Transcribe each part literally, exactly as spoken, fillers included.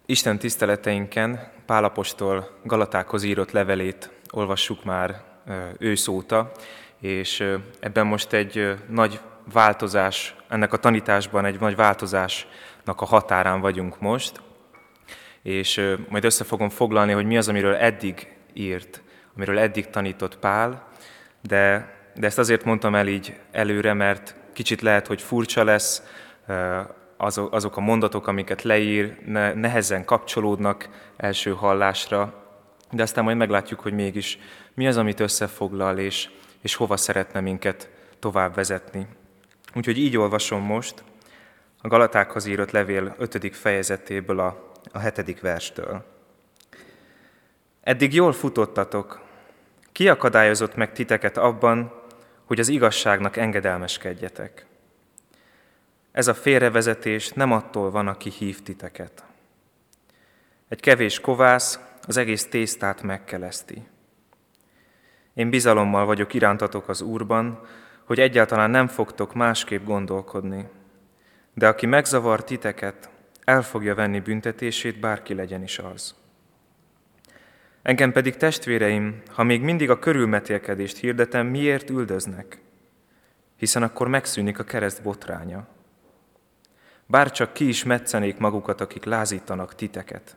Isten tiszteleteinken Pál apostol Galatákhoz írott levelét olvassuk már ősz óta, és ebben most egy nagy változás, ennek a tanításban egy nagy változásnak a határán vagyunk most, és majd össze fogom foglalni, hogy mi az, amiről eddig írt, amiről eddig tanított Pál, de, de ezt azért mondtam el így előre, mert kicsit lehet, hogy furcsa lesz, azok a mondatok, amiket leír, nehezen kapcsolódnak első hallásra, de aztán majd meglátjuk, hogy mégis mi az, amit összefoglal, és, és hova szeretne minket tovább vezetni. Úgyhogy így olvasom most a Galatákhoz írott levél ötödik fejezetéből a, a hetedik verstől. Eddig jól futottatok. Ki akadályozott meg titeket abban, hogy az igazságnak engedelmeskedjetek? Ez a félrevezetés nem attól van, aki hív titeket. Egy kevés kovász az egész tésztát megkeleszti. Én bizalommal vagyok irántatok az Úrban, hogy egyáltalán nem fogtok másképp gondolkodni, de aki megzavar titeket, el fogja venni büntetését, bárki legyen is az. Engem pedig, testvéreim, ha még mindig a körülmetélkedést hirdetem, miért üldöznek? Hiszen akkor megszűnik a kereszt botránya. Bárcsak ki is metszenék magukat, akik lázítanak titeket.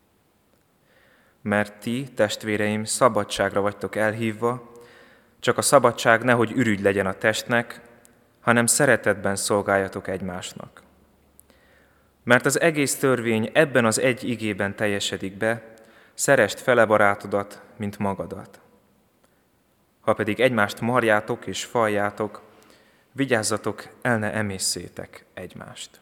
Mert ti, testvéreim, szabadságra vagytok elhívva, csak a szabadság nehogy ürügy legyen a testnek, hanem szeretetben szolgáljatok egymásnak. Mert az egész törvény ebben az egy igében teljesedik be, szeresd fele barátodat, mint magadat. Ha pedig egymást marjátok és faljátok, vigyázzatok, el ne emészszétek egymást.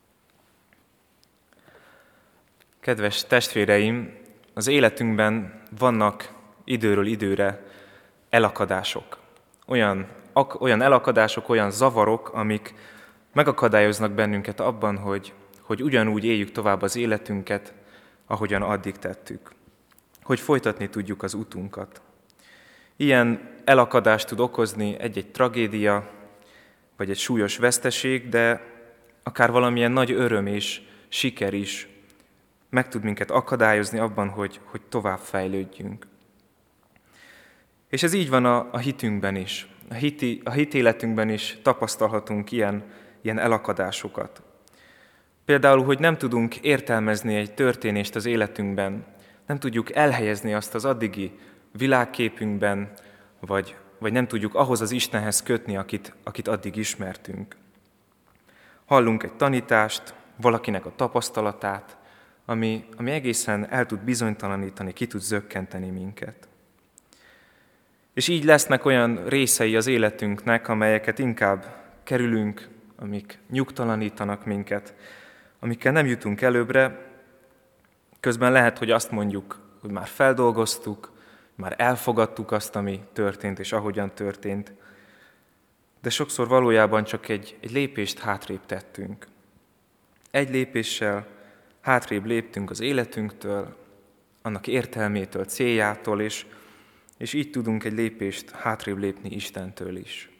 Kedves testvéreim, az életünkben vannak időről időre elakadások. Olyan, ak, olyan elakadások, olyan zavarok, amik megakadályoznak bennünket abban, hogy, hogy ugyanúgy éljük tovább az életünket, ahogyan addig tettük. Hogy folytatni tudjuk az utunkat. Ilyen elakadást tud okozni egy-egy tragédia, vagy egy súlyos veszteség, de akár valamilyen nagy öröm és siker is meg tud minket akadályozni abban, hogy, hogy tovább fejlődjünk. És ez így van a, a hitünkben is. A, hiti, a hitéletünkben is tapasztalhatunk ilyen, ilyen elakadásokat. Például, hogy nem tudunk értelmezni egy történést az életünkben, nem tudjuk elhelyezni azt az addigi világképünkben, vagy, vagy nem tudjuk ahhoz az Istenhez kötni, akit, akit addig ismertünk. Hallunk egy tanítást, valakinek a tapasztalatát, ami, ami egészen el tud bizonytalanítani, ki tud zökkenteni minket. És így lesznek olyan részei az életünknek, amelyeket inkább kerülünk, amik nyugtalanítanak minket, amikkel nem jutunk előbbre, közben lehet, hogy azt mondjuk, hogy már feldolgoztuk, már elfogadtuk azt, ami történt, és ahogyan történt, de sokszor valójában csak egy, egy lépést hátrébb tettünk. Egy lépéssel hátrébb léptünk az életünktől, annak értelmétől, céljától, és, és így tudunk egy lépést hátrébb lépni Istentől is.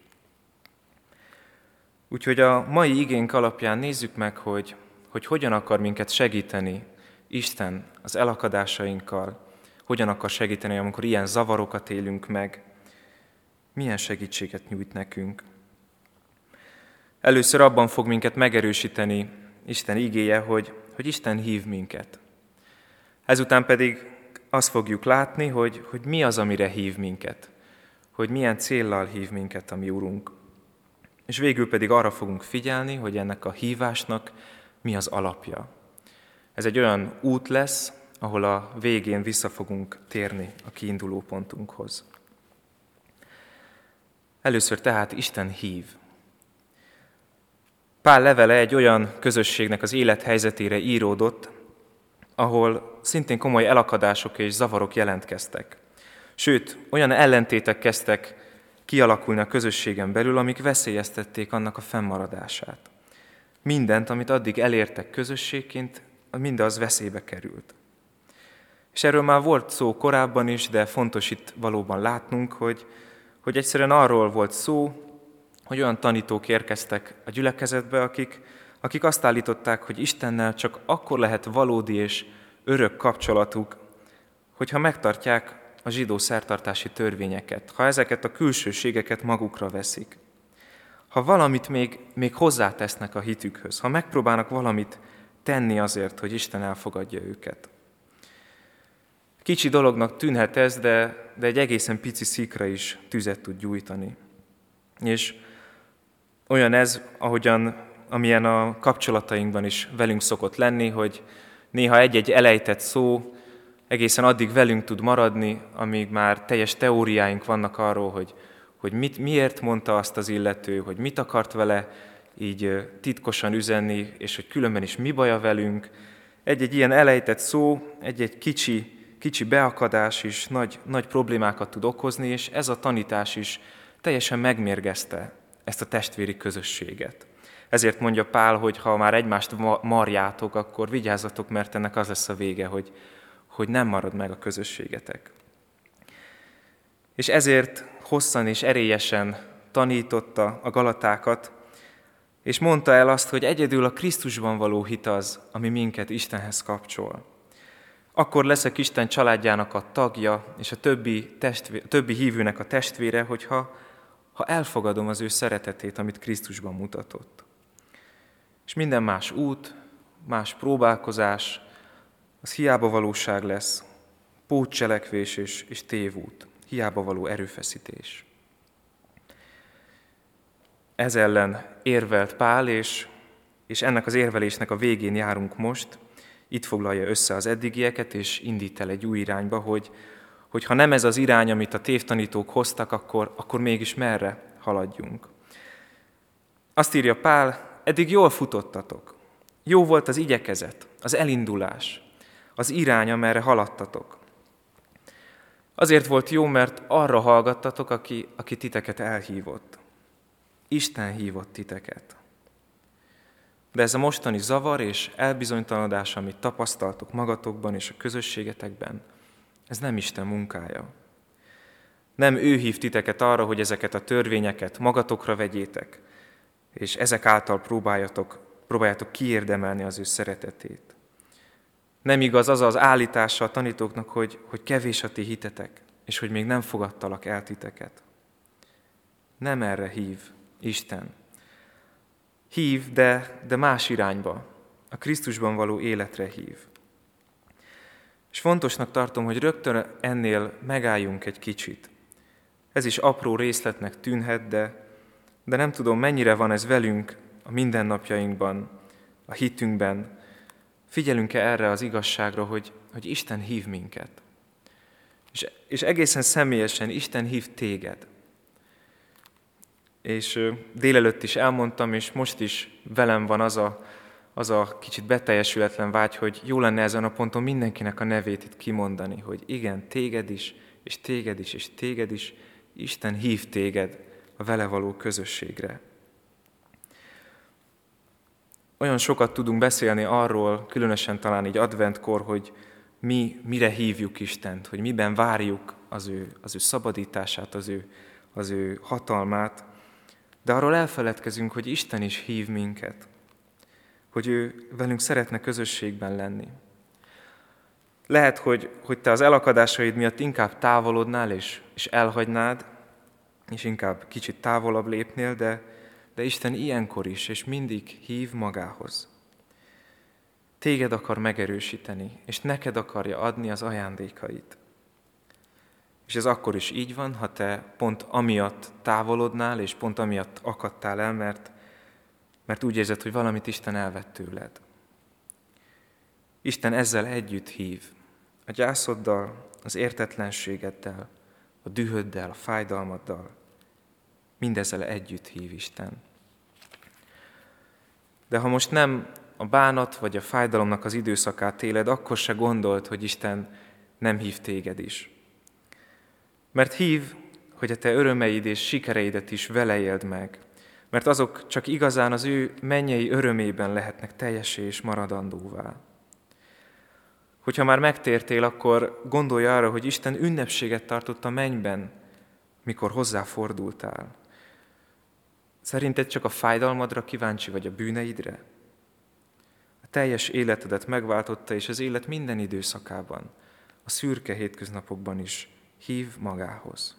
Úgyhogy a mai igénk alapján nézzük meg, hogy, hogy hogyan akar minket segíteni Isten az elakadásainkkal, hogyan akar segíteni, amikor ilyen zavarokat élünk meg, milyen segítséget nyújt nekünk. Először abban fog minket megerősíteni Isten igéje, hogy, hogy Isten hív minket. Ezután pedig azt fogjuk látni, hogy, hogy mi az, amire hív minket, hogy milyen céllal hív minket a mi Urunk. És végül pedig arra fogunk figyelni, hogy ennek a hívásnak mi az alapja. Ez egy olyan út lesz, ahol a végén vissza fogunk térni a kiinduló pontunkhoz. Először tehát Isten hív. Pál levele egy olyan közösségnek az élethelyzetére íródott, ahol szintén komoly elakadások és zavarok jelentkeztek. Sőt, olyan ellentétek kezdtek kialakulni a közösségen belül, amik veszélyeztették annak a fennmaradását. Mindent, amit addig elértek közösségként, mindaz veszélybe került. És erről már volt szó korábban is, de fontos itt valóban látnunk, hogy, hogy egyszerűen arról volt szó, hogy olyan tanítók érkeztek a gyülekezetbe, akik, akik azt állították, hogy Istennel csak akkor lehet valódi és örök kapcsolatuk, hogyha megtartják a zsidó szertartási törvényeket, ha ezeket a külsőségeket magukra veszik, ha valamit még, még hozzátesznek a hitükhöz, ha megpróbálnak valamit tenni azért, hogy Isten elfogadja őket. Kicsi dolognak tűnhet ez, de, de egy egészen pici szikra is tüzet tud gyújtani. És olyan ez, ahogyan, amilyen a kapcsolatainkban is velünk szokott lenni, hogy néha egy-egy elejtett szó egészen addig velünk tud maradni, amíg már teljes teóriáink vannak arról, hogy, hogy mit, miért mondta azt az illető, hogy mit akart vele így titkosan üzenni, és hogy különben is mi baja velünk. Egy-egy ilyen elejtett szó, egy-egy kicsi, kicsi beakadás is nagy, nagy problémákat tud okozni, és ez a tanítás is teljesen megmérgezte ezt a testvéri közösséget. Ezért mondja Pál, hogy ha már egymást marjátok, akkor vigyázzatok, mert ennek az lesz a vége, hogy, hogy nem marad meg a közösségetek. És ezért hosszan és erélyesen tanította a galatákat, és mondta el azt, hogy egyedül a Krisztusban való hit az, ami minket Istenhez kapcsol. Akkor leszek Isten családjának a tagja, és a többi, testvé, többi hívőnek a testvére, hogyha ha elfogadom az ő szeretetét, amit Krisztusban mutatott. És minden más út, más próbálkozás, az hiába valóság lesz, pótcselekvés és, és tévút, hiába való erőfeszítés. Ez ellen érvelt Pál, és, és ennek az érvelésnek a végén járunk most. Itt foglalja össze az eddigieket, és indít el egy új irányba, hogy, hogy ha nem ez az irány, amit a tévtanítók hoztak, akkor, akkor mégis merre haladjunk. Azt írja Pál, eddig jól futottatok. Jó volt az igyekezet, az elindulás, az irány, amerre haladtatok. Azért volt jó, mert arra hallgattatok, aki, aki titeket elhívott. Isten hívott titeket. De ez a mostani zavar és elbizonytalanodás, amit tapasztaltok magatokban és a közösségetekben, ez nem Isten munkája. Nem ő hív titeket arra, hogy ezeket a törvényeket magatokra vegyétek, és ezek által próbáljatok, próbáljátok kiérdemelni az ő szeretetét. Nem igaz az az állítása a tanítóknak, hogy, hogy kevés a ti hitetek, és hogy még nem fogadtalak el titeket. Nem erre hív Isten. Hív, de, de más irányba, a Krisztusban való életre hív. És fontosnak tartom, hogy rögtön ennél megálljunk egy kicsit. Ez is apró részletnek tűnhet, de, de nem tudom, mennyire van ez velünk a mindennapjainkban, a hitünkben. Figyelünk-e erre az igazságra, hogy, hogy Isten hív minket. És, és egészen személyesen Isten hív téged. És délelőtt is elmondtam, és most is velem van az a, az a kicsit beteljesületlen vágy, hogy jó lenne ezen a ponton mindenkinek a nevét itt kimondani, hogy igen, téged is, és téged is, és téged is, Isten hív téged a vele való közösségre. Olyan sokat tudunk beszélni arról, különösen talán így adventkor, hogy mi mire hívjuk Istent, hogy miben várjuk az ő, az ő szabadítását, az ő, az ő hatalmát, de arról elfeledkezünk, hogy Isten is hív minket, hogy ő velünk szeretne közösségben lenni. Lehet, hogy, hogy te az elakadásaid miatt inkább távolodnál és, és elhagynád, és inkább kicsit távolabb lépnél, de, de Isten ilyenkor is, és mindig hív magához. Téged akar megerősíteni, és neked akarja adni az ajándékait. És ez akkor is így van, ha te pont amiatt távolodnál, és pont amiatt akadtál el, mert, mert úgy érzed, hogy valamit Isten elvett tőled. Isten ezzel együtt hív. A gyászoddal, az értetlenségeddel, a dühöddel, a fájdalmaddal. Mindezzel együtt hív Isten. De ha most nem a bánat vagy a fájdalomnak az időszakát éled, akkor se gondold, hogy Isten nem hív téged is. Mert hív, hogy a te örömeid és sikereidet is vele éld meg, mert azok csak igazán az ő mennyei örömében lehetnek teljessé és maradandóvá. Hogyha már megtértél, akkor gondolj arra, hogy Isten ünnepséget tartott a mennyben, mikor hozzáfordultál. Szerinted csak a fájdalmadra kíváncsi vagy a bűneidre? teljes életedet megváltotta, és az élet minden időszakában, a szürke hétköznapokban is hív magához.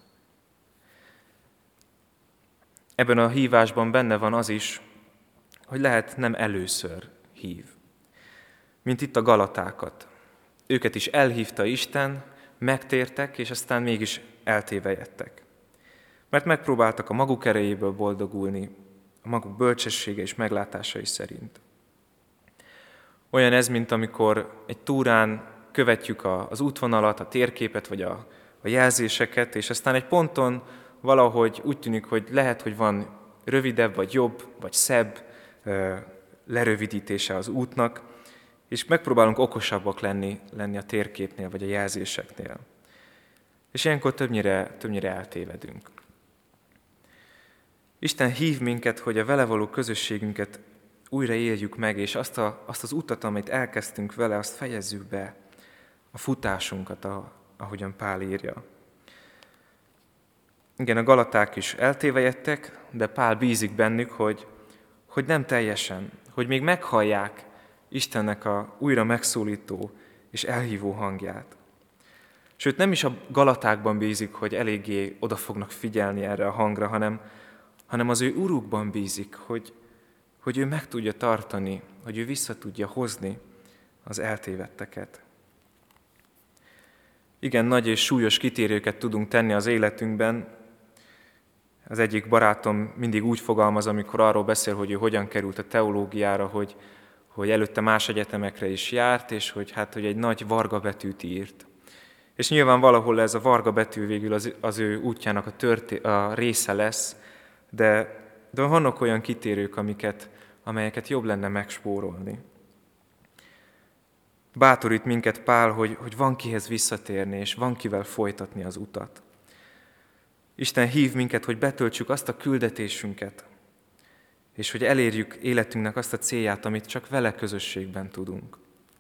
Ebben a hívásban benne van az is, hogy lehet nem először hív. Mint itt a galatákat. Őket is elhívta Isten, megtértek, és aztán mégis eltévejedtek. Mert megpróbáltak a maguk erejéből boldogulni, a maguk bölcsessége és meglátásai szerint. Olyan ez, mint amikor egy túrán követjük az útvonalat, a térképet vagy a, a jelzéseket, és aztán egy ponton valahogy úgy tűnik, hogy lehet, hogy van rövidebb, vagy jobb, vagy szebb ö, lerövidítése az útnak, és megpróbálunk okosabbak lenni, lenni a térképnél, vagy a jelzéseknél. És ilyenkor többnyire, többnyire eltévedünk. Isten hív minket, hogy a vele való közösségünket újra éljük meg, és azt, a, azt az utat, amit elkezdtünk vele, azt fejezzük be, a futásunkat, a, ahogyan Pál írja. Igen, a galaták is eltévejedtek, de Pál bízik bennük, hogy, hogy nem teljesen, hogy még meghallják Istennek a újra megszólító és elhívó hangját. Sőt, nem is a galatákban bízik, hogy eléggé oda fognak figyelni erre a hangra, hanem, hanem az ő urukban bízik, hogy, hogy ő meg tudja tartani, hogy ő vissza tudja hozni az eltévedteket. Igen, nagy és súlyos kitérőket tudunk tenni az életünkben. Az egyik barátom mindig úgy fogalmaz, amikor arról beszél, hogy ő hogyan került a teológiára, hogy, hogy előtte más egyetemekre is járt, és hogy, hát, hogy egy nagy varga betűt írt. És nyilván valahol ez a varga betű végül az, az ő útjának a, történ- a része lesz, de, de vannak olyan kitérők, amiket, amelyeket jobb lenne megspórolni. Bátorít minket Pál, hogy, hogy van kihez visszatérni, és van kivel folytatni az utat. Isten hív minket, hogy betöltsük azt a küldetésünket, és hogy elérjük életünknek azt a célját, amit csak vele közösségben tudunk.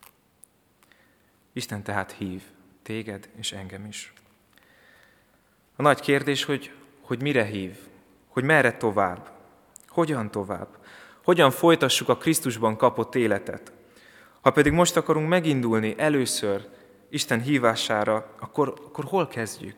Isten tehát hív téged és engem is. A nagy kérdés, hogy, hogy mire hív, hogy merre tovább, hogyan tovább, hogyan folytassuk a Krisztusban kapott életet. Ha pedig most akarunk megindulni először Isten hívására, akkor, akkor hol kezdjük?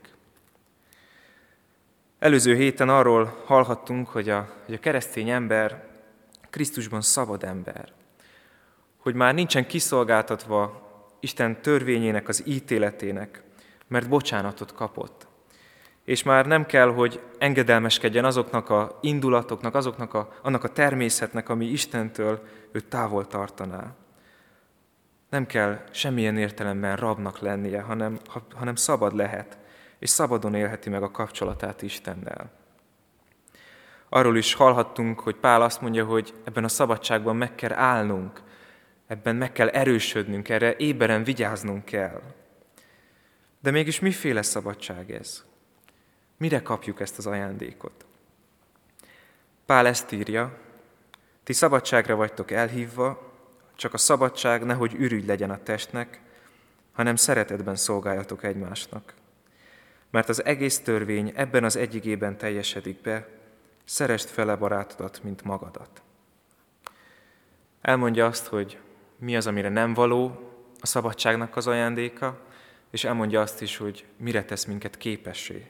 Előző héten arról hallhattunk, hogy a, hogy a keresztény ember Krisztusban szabad ember. Hogy már nincsen kiszolgáltatva Isten törvényének, az ítéletének, mert bocsánatot kapott. És már nem kell, hogy engedelmeskedjen azoknak a indulatoknak, azoknak a, annak a természetnek, ami Istentől őt távol tartaná. Nem kell semmilyen értelemben rabnak lennie, hanem, hanem szabad lehet, és szabadon élheti meg a kapcsolatát Istennel. Arról is hallhattunk, hogy Pál azt mondja, hogy ebben a szabadságban meg kell állnunk, ebben meg kell erősödnünk, erre éberen vigyáznunk kell. De mégis miféle szabadság ez? Mire kapjuk ezt az ajándékot? Pál ezt írja, ti szabadságra vagytok elhívva, csak a szabadság nehogy ürügy legyen a testnek, hanem szeretetben szolgáljatok egymásnak. Mert az egész törvény ebben az egyigében teljesedik be, szeresd fele barátodat, mint magadat. Elmondja azt, hogy mi az, amire nem való a szabadságnak az ajándéka, és elmondja azt is, hogy mire tesz minket képessé.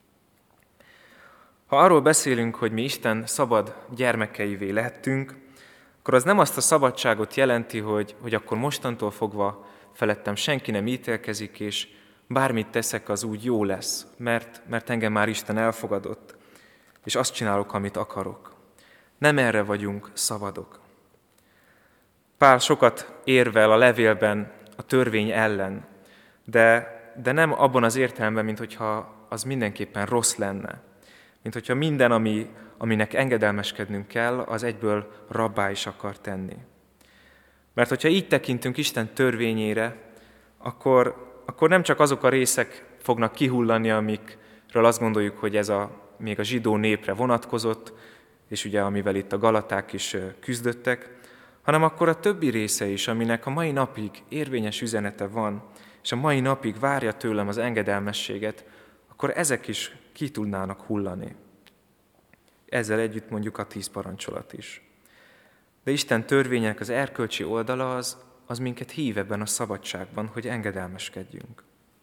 Ha arról beszélünk, hogy mi Isten szabad gyermekeivé lettünk, akkor az nem azt a szabadságot jelenti, hogy, hogy akkor mostantól fogva felettem senki nem ítélkezik, és bármit teszek, az úgy jó lesz, mert, mert engem már Isten elfogadott, és azt csinálok, amit akarok. Nem erre vagyunk szabadok. Pál sokat érvel a levélben a törvény ellen, de, de nem abban az értelemben, mint hogyha az mindenképpen rossz lenne. Mint hogyha minden, ami, aminek engedelmeskednünk kell, az egyből rabbá is akar tenni. Mert hogyha így tekintünk Isten törvényére, akkor, akkor nem csak azok a részek fognak kihullani, amikről azt gondoljuk, hogy ez a, még a zsidó népre vonatkozott, és ugye amivel itt a galaták is küzdöttek, hanem akkor a többi része is, aminek a mai napig érvényes üzenete van, és a mai napig várja tőlem az engedelmességet, akkor ezek is ki tudnának hullani. Ezzel együtt mondjuk a tíz parancsolat is. De Isten törvények az erkölcsi oldala az, az minket hív ebben a szabadságban, hogy engedelmeskedjünk.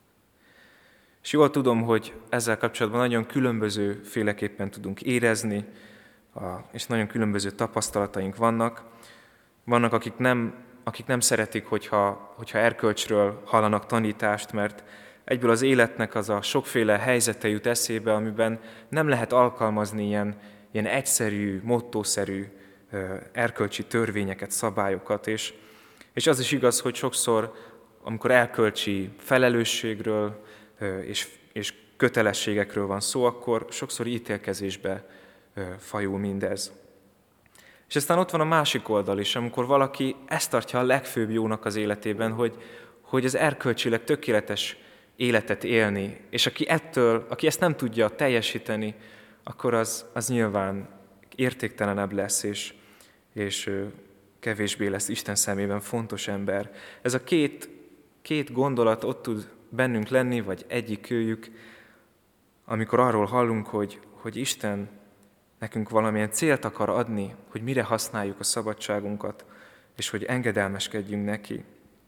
És jól tudom, hogy ezzel kapcsolatban nagyon különböző féleképpen tudunk érezni, és nagyon különböző tapasztalataink vannak. Vannak, akik nem, akik nem szeretik, hogyha, hogyha erkölcsről hallanak tanítást, mert egyből az életnek az a sokféle helyzete jut eszébe, amiben nem lehet alkalmazni ilyen, ilyen egyszerű, mottószerű erkölcsi törvényeket, szabályokat. És, és az is igaz, hogy sokszor, amikor erkölcsi felelősségről és, és kötelességekről van szó, akkor sokszor ítélkezésbe fajul mindez. És aztán ott van a másik oldal is, amikor valaki ezt tartja a legfőbb jónak az életében, hogy, hogy az erkölcsileg tökéletes életet élni, és aki ettől, aki ezt nem tudja teljesíteni, akkor az, az nyilván értéktelenebb lesz, és, és kevésbé lesz Isten szemében fontos ember. Ez a két, két gondolat ott tud bennünk lenni, vagy egyik őjük, amikor arról hallunk, hogy, hogy Isten nekünk valamilyen célt akar adni, hogy mire használjuk a szabadságunkat, és hogy engedelmeskedjünk neki.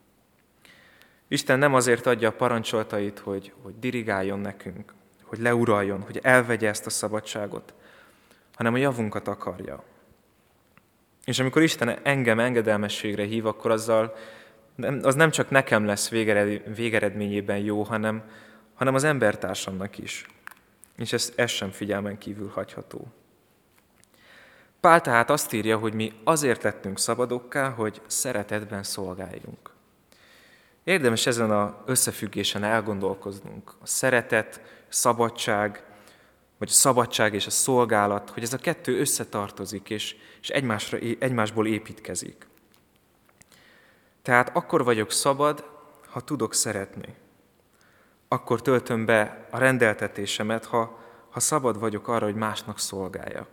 Isten nem azért adja a parancsolatait, hogy, hogy dirigáljon nekünk, hogy leuraljon, hogy elvegye ezt a szabadságot, hanem a javunkat akarja. És amikor Isten engem engedelmességre hív, akkor azzal az nem csak nekem lesz végeredményében jó, hanem, hanem az embertársamnak is. És ez, ez sem figyelmen kívül hagyható. Pál tehát azt írja, hogy mi azért lettünk szabadokká, hogy szeretetben szolgáljunk. Érdemes ezen az összefüggésen elgondolkoznunk. A szeretet, a szabadság, vagy a szabadság és a szolgálat, hogy ez a kettő összetartozik, és, és egymásra, egymásból építkezik. Tehát akkor vagyok szabad, ha tudok szeretni. Akkor töltöm be a rendeltetésemet, ha, ha szabad vagyok arra, hogy másnak szolgáljak.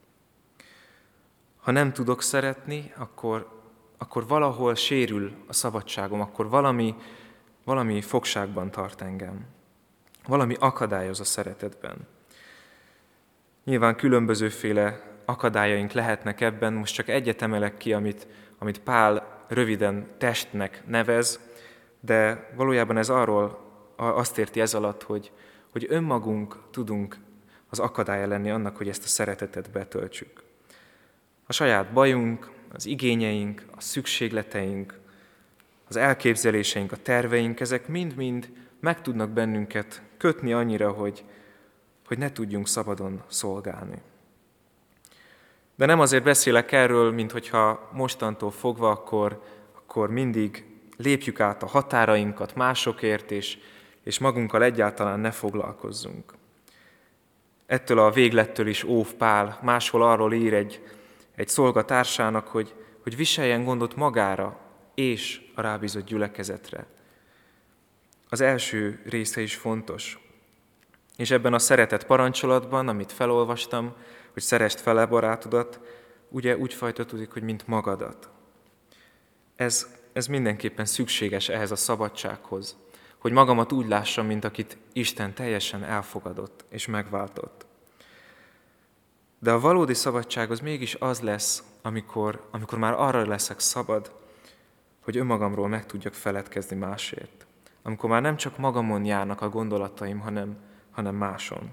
Ha nem tudok szeretni, akkor, akkor valahol sérül a szabadságom, akkor valami, valami fogságban tart engem. Valami akadályoz a szeretetben. Nyilván különbözőféle akadályaink lehetnek ebben, most csak egyet emelek ki, amit, amit Pál röviden testnek nevez, de valójában ez arról azt érti ez alatt, hogy, hogy önmagunk tudunk az akadálya lenni annak, hogy ezt a szeretetet betöltsük. A saját bajunk, az igényeink, a szükségleteink, az elképzeléseink, a terveink, ezek mind-mind meg tudnak bennünket kötni annyira, hogy, hogy ne tudjunk szabadon szolgálni. De nem azért beszélek erről, mint hogyha mostantól fogva, akkor, akkor mindig lépjük át a határainkat másokért, és, és magunkkal egyáltalán ne foglalkozzunk. Ettől a véglettől is óv Pál, máshol arról ír egy, egy szolgatársának, hogy, hogy viseljen gondot magára és a rábízott gyülekezetre. Az első része is fontos. És ebben a szeretet parancsolatban, amit felolvastam, hogy szeresd fele barátodat, ugye úgy folytatódik, hogy mint magadat. Ez, ez mindenképpen szükséges ehhez a szabadsághoz, hogy magamat úgy lássam, mint akit Isten teljesen elfogadott és megváltott. De a valódi szabadság az mégis az lesz, amikor, amikor már arra leszek szabad, hogy önmagamról meg tudjak feledkezni másért. Amikor már nem csak magamon járnak a gondolataim, hanem, hanem máson.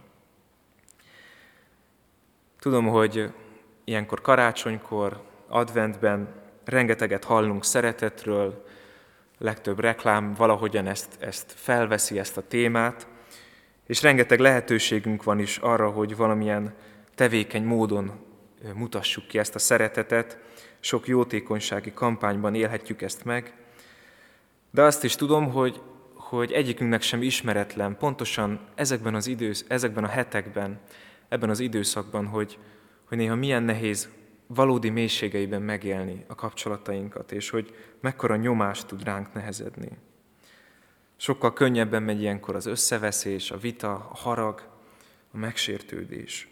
Tudom, hogy ilyenkor karácsonykor, adventben rengeteget hallunk szeretetről, legtöbb reklám valahogyan ezt, ezt felveszi, ezt a témát, és rengeteg lehetőségünk van is arra, hogy valamilyen tevékeny módon mutassuk ki ezt a szeretetet, sok jótékonysági kampányban élhetjük ezt meg, de azt is tudom, hogy, hogy egyikünknek sem ismeretlen pontosan ezekben az idősz, ezekben a hetekben, ebben az időszakban, hogy, hogy néha milyen nehéz valódi mélységeiben megélni a kapcsolatainkat, és hogy mekkora nyomást tud ránk nehezedni. Sokkal könnyebben megy ilyenkor az összeveszés, a vita, a harag, a megsértődés.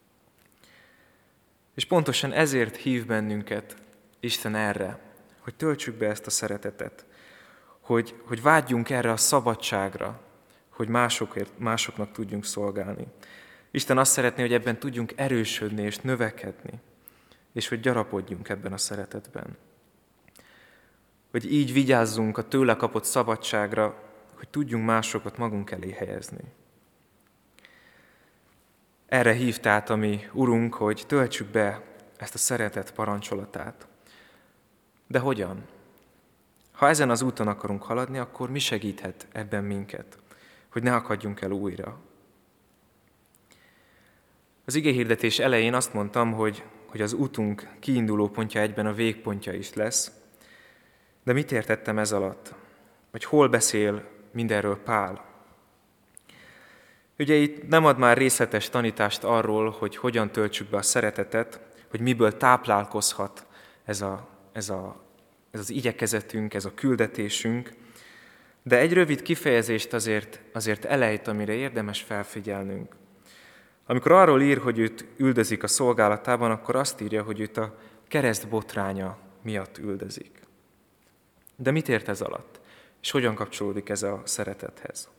És pontosan ezért hív bennünket Isten erre, hogy töltsük be ezt a szeretetet, hogy, hogy vágyjunk erre a szabadságra, hogy másokért, másoknak tudjunk szolgálni. Isten azt szeretné, hogy ebben tudjunk erősödni és növekedni. és hogy gyarapodjunk ebben a szeretetben. Hogy így vigyázzunk a tőle kapott szabadságra, hogy tudjunk másokat magunk elé helyezni. Erre hív tehát a mi Urunk, hogy töltsük be ezt a szeretet parancsolatát. De hogyan? Ha ezen az úton akarunk haladni, akkor mi segíthet ebben minket, hogy ne akadjunk el újra? Az igéhirdetés elején azt mondtam, hogy, hogy az útunk kiinduló pontja egyben a végpontja is lesz. De mit értettem ez alatt? Vagy hol beszél mindenről Pál? Ugye itt nem ad már részletes tanítást arról, hogy hogyan töltsük be a szeretetet, hogy miből táplálkozhat ez, a, ez, a, ez az igyekezetünk, ez a küldetésünk, de egy rövid kifejezést azért, azért elejt, amire érdemes felfigyelnünk. Amikor arról ír, hogy őt üldözik a szolgálatában, akkor azt írja, hogy őt a kereszt botránya miatt üldözik. De mit ért ez alatt? És hogyan kapcsolódik ez a szeretethez?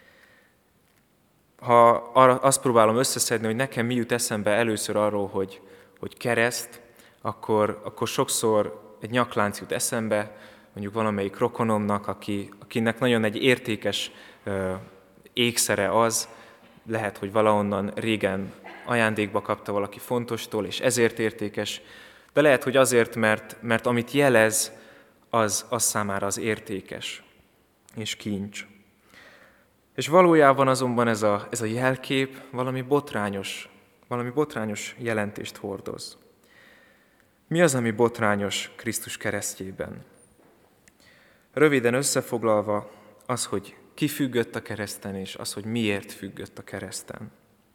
Ha azt próbálom összeszedni, hogy nekem mi jut eszembe először arról, hogy, hogy kereszt, akkor, akkor sokszor egy nyaklánc jut eszembe, mondjuk valamelyik rokonomnak, aki, akinek nagyon egy értékes ö, ékszere az, lehet, hogy valahonnan régen ajándékba kapta valaki fontostól, és ezért értékes, de lehet, hogy azért, mert, mert amit jelez, az, az számára az értékes és kincs. És valójában azonban ez a, ez a jelkép valami botrányos, valami botrányos jelentést hordoz. Mi az, ami botrányos Krisztus keresztjében? Röviden összefoglalva az, hogy ki függött a kereszten, és az, hogy miért függött a kereszten.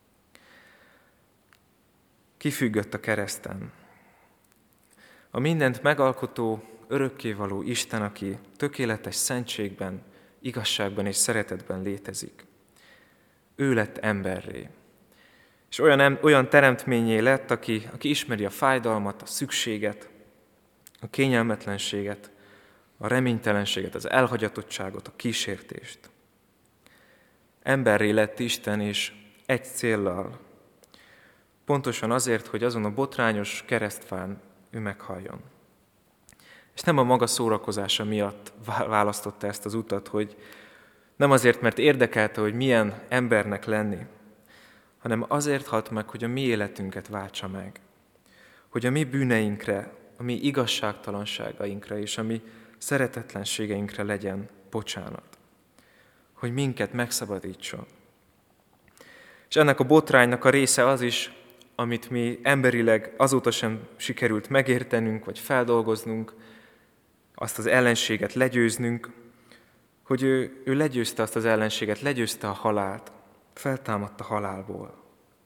Ki függött a kereszten? A mindent megalkotó, örökkévaló Isten, aki tökéletes szentségben, igazságban és szeretetben létezik. Ő lett emberré. És olyan, olyan teremtményé lett, aki, aki ismeri a fájdalmat, a szükséget, a kényelmetlenséget, a reménytelenséget, az elhagyatottságot, a kísértést. Emberré lett Isten, és egy céllal. Pontosan azért, hogy azon a botrányos keresztfán ő meghalljon. És nem a maga szórakozása miatt választotta ezt az utat, hogy nem azért, mert érdekelte, hogy milyen embernek lenni, hanem azért halt meg, hogy a mi életünket váltsa meg. Hogy a mi bűneinkre, a mi igazságtalanságainkra és a mi szeretetlenségeinkre legyen bocsánat. Hogy minket megszabadítson. És ennek a botránynak a része az is, amit mi emberileg azóta sem sikerült megértenünk, vagy feldolgoznunk, azt az ellenséget legyőznünk, hogy ő, ő legyőzte azt az ellenséget, legyőzte a halált, feltámadt a halálból.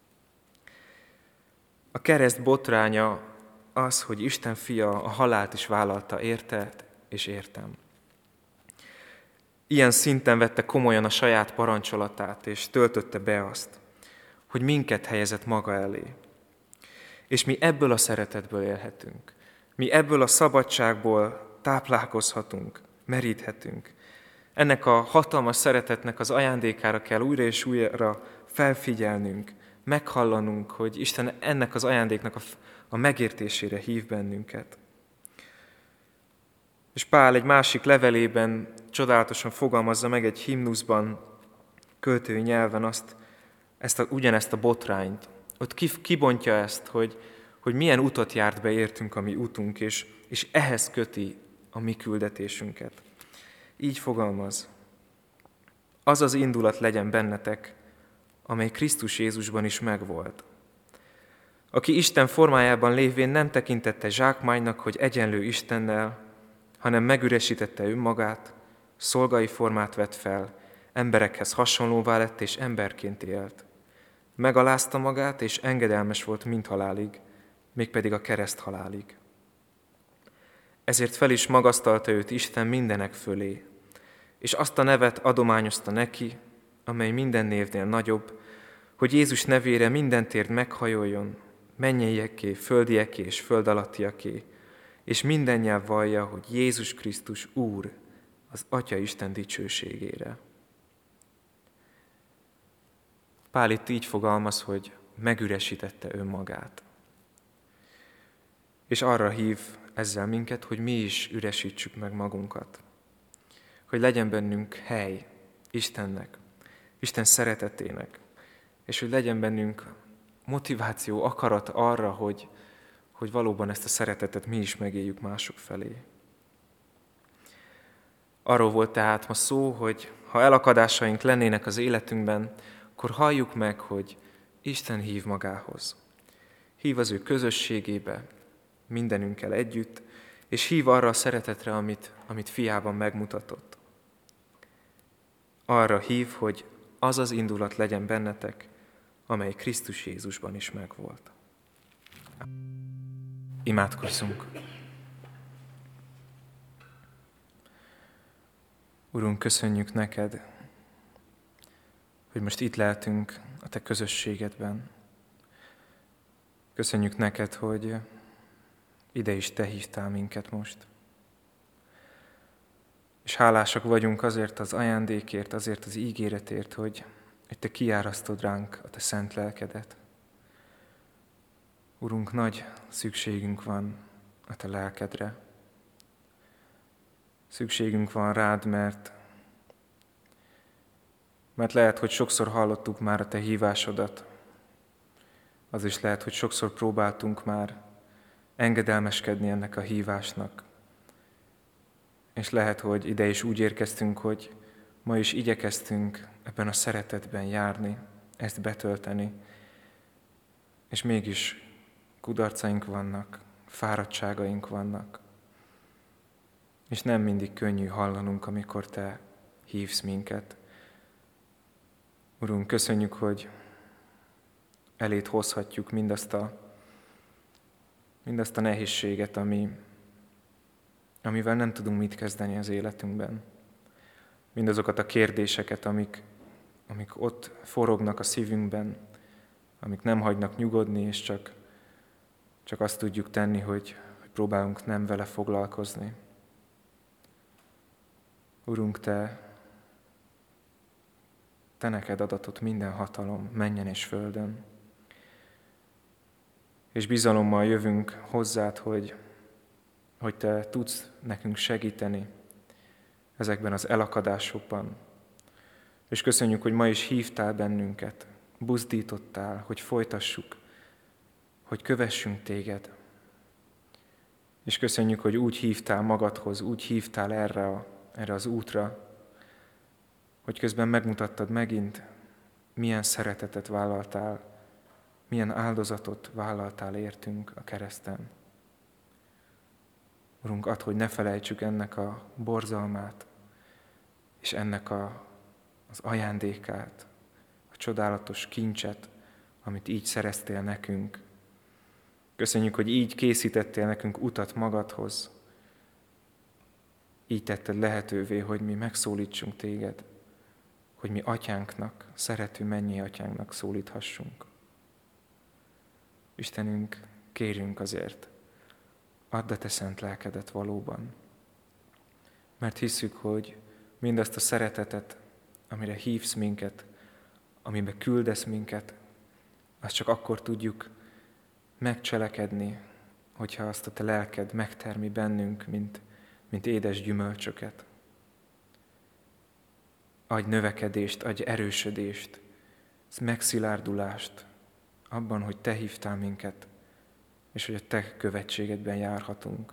A kereszt botránya az, hogy Isten fia a halált is vállalta érte és értem. Ilyen szinten vette komolyan a saját parancsolatát, és töltötte be azt, hogy minket helyezett maga elé. És mi ebből a szeretetből élhetünk. Mi ebből a szabadságból táplálkozhatunk, meríthetünk. Ennek a hatalmas szeretetnek az ajándékára kell újra és újra felfigyelnünk, meghallanunk, hogy Isten ennek az ajándéknak a, a megértésére hív bennünket. És Pál egy másik levelében csodálatosan fogalmazza meg egy himnuszban, költői nyelven azt, ezt a, ugyanezt a botrányt. Ott kibontja ezt, hogy, hogy milyen utat járt be értünk a mi utunk, és, és ehhez köti a mi küldetésünket. Így fogalmaz. Az az indulat legyen bennetek, amely Krisztus Jézusban is megvolt. Aki Isten formájában lévén nem tekintette zsákmánynak, hogy egyenlő Istennel, hanem megüresítette önmagát, szolgai formát vett fel, emberekhez hasonlóvá lett és emberként élt. Megalázta magát, és engedelmes volt mindhalálig, mégpedig a kereszt halálig. Ezért fel is magasztalta őt Isten mindenek fölé, és azt a nevet adományozta neki, amely minden névnél nagyobb, hogy Jézus nevére minden térd meghajoljon, mennyieké, földieké és föld alattiaké, és minden nyelv vallja, hogy Jézus Krisztus Úr az Atya Isten dicsőségére. Pál itt így fogalmaz, hogy megüresítette önmagát. És arra hív ezzel minket, hogy mi is üresítsük meg magunkat. Hogy legyen bennünk hely Istennek, Isten szeretetének, és hogy legyen bennünk motiváció, akarat arra, hogy, hogy valóban ezt a szeretetet mi is megéljük mások felé. Arról volt tehát ma szó, hogy ha elakadásaink lennének az életünkben, akkor halljuk meg, hogy Isten hív magához. Hív az ő közösségébe, mindenünkkel együtt, és hív arra a szeretetre, amit, amit fiában megmutatott. Arra hív, hogy az az indulat legyen bennetek, amely Krisztus Jézusban is megvolt. Imádkozzunk! Urunk, köszönjük neked, hogy most itt lehetünk a te közösségedben. Köszönjük neked, hogy ide is te hívtál minket most. És hálásak vagyunk azért az ajándékért, azért az ígéretért, hogy, hogy te kiárasztod ránk a te szent lelkedet. Urunk, nagy szükségünk van a te lelkedre. Szükségünk van rád, mert, mert lehet, hogy sokszor hallottuk már a te hívásodat. Az is lehet, hogy sokszor próbáltunk már engedelmeskedni ennek a hívásnak. És lehet, hogy ide is úgy érkeztünk, hogy ma is igyekeztünk ebben a szeretetben járni, ezt betölteni, és mégis kudarcaink vannak, fáradtságaink vannak. És nem mindig könnyű hallanunk, amikor te hívsz minket. Urunk, köszönjük, hogy eléd hozhatjuk mindazt a, mindazt a nehézséget, ami, amivel nem tudunk mit kezdeni az életünkben. Mindazokat a kérdéseket, amik, amik ott forognak a szívünkben, amik nem hagynak nyugodni, és csak, csak azt tudjuk tenni, hogy, hogy próbálunk nem vele foglalkozni. Urunk, te, te neked adatott minden hatalom, mennyen és földön. És bizalommal jövünk hozzád, hogy, hogy te tudsz nekünk segíteni ezekben az elakadásokban. És köszönjük, hogy ma is hívtál bennünket, buzdítottál, hogy folytassuk, hogy kövessünk téged. És köszönjük, hogy úgy hívtál magadhoz, úgy hívtál erre, a, erre az útra, hogy közben megmutattad megint, milyen szeretetet vállaltál, milyen áldozatot vállaltál értünk a kereszten. Urunk, add, hogy ne felejtsük ennek a borzalmát, és ennek a, az ajándékát, a csodálatos kincset, amit így szereztél nekünk. Köszönjük, hogy így készítettél nekünk utat magadhoz. Így tetted lehetővé, hogy mi megszólítsunk téged, hogy mi atyánknak, szerető mennyi atyánknak szólíthassunk. Istenünk, kérjünk azért, add a te szent lelkedet valóban. Mert hisszük, hogy mindazt a szeretetet, amire hívsz minket, amibe küldesz minket, azt csak akkor tudjuk megcselekedni, hogyha azt a te lelked megtermi bennünk, mint, mint édes gyümölcsöket. Adj növekedést, adj erősödést, megszilárdulást abban, hogy te hívtál minket, és hogy a te követségedben járhatunk.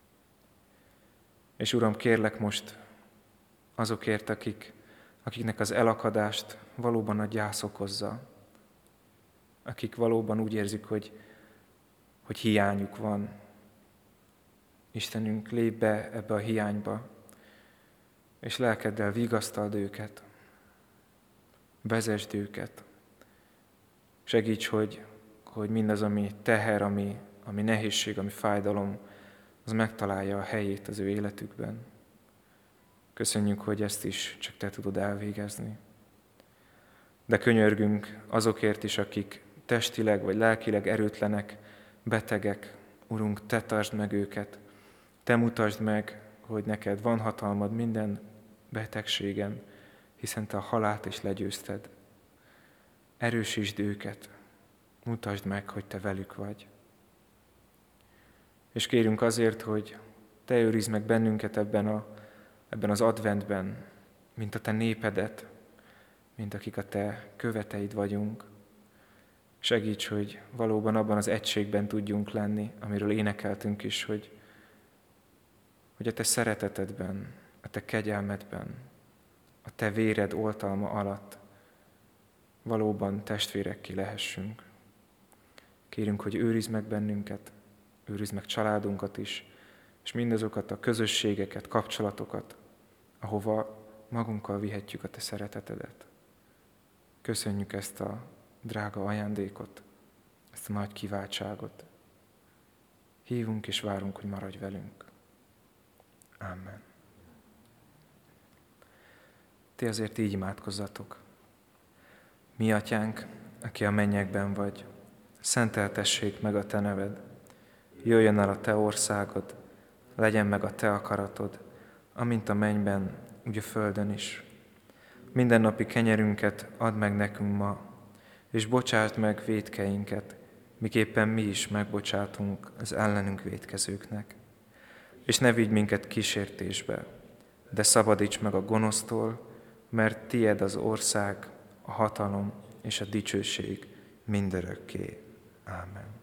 És Uram, kérlek most azokért, akik, akiknek az elakadást valóban a gyász okozza, akik valóban úgy érzik, hogy, hogy hiányuk van. Istenünk, lépj be ebbe a hiányba, és lelkeddel vigasztald őket, vezesd őket. Segíts, hogy, hogy mindaz, ami teher, ami, ami nehézség, ami fájdalom, az megtalálja a helyét az ő életükben. Köszönjük, hogy ezt is csak te tudod elvégezni. De könyörgünk azokért is, akik testileg vagy lelkileg erőtlenek, betegek. Urunk, te tartsd meg őket, te mutasd meg, hogy neked van hatalmad minden betegségen, hiszen te a halált is legyőzted. Erősítsd őket, mutasd meg, hogy te velük vagy. És kérünk azért, hogy Te őrizd meg bennünket ebben, a, ebben az adventben, mint a Te népedet, mint akik a Te követeid vagyunk. Segíts, hogy valóban abban az egységben tudjunk lenni, amiről énekeltünk is, hogy, hogy a Te szeretetedben, a Te kegyelmedben, a Te véred oltalma alatt valóban testvérekké lehessünk. Kérünk, hogy őrizd meg bennünket, őrizd meg családunkat is, és mindazokat a közösségeket, kapcsolatokat, ahova magunkkal vihetjük a Te szeretetedet. Köszönjük ezt a drága ajándékot, ezt a nagy kiváltságot. Hívunk és várunk, hogy maradj velünk. Amen. Ti azért így imádkozzatok. Mi atyánk, aki a mennyekben vagy, szenteltessék meg a Te neved. Jöjjön el a Te országod, legyen meg a Te akaratod, amint a mennyben, úgy a földön is. Mindennapi kenyerünket add meg nekünk ma, és bocsásd meg vétkeinket, miképpen mi is megbocsátunk az ellenünk vétkezőknek. És ne vigy minket kísértésbe, de szabadíts meg a gonosztól, mert tied az ország, a hatalom és a dicsőség mindörökké. Ámen.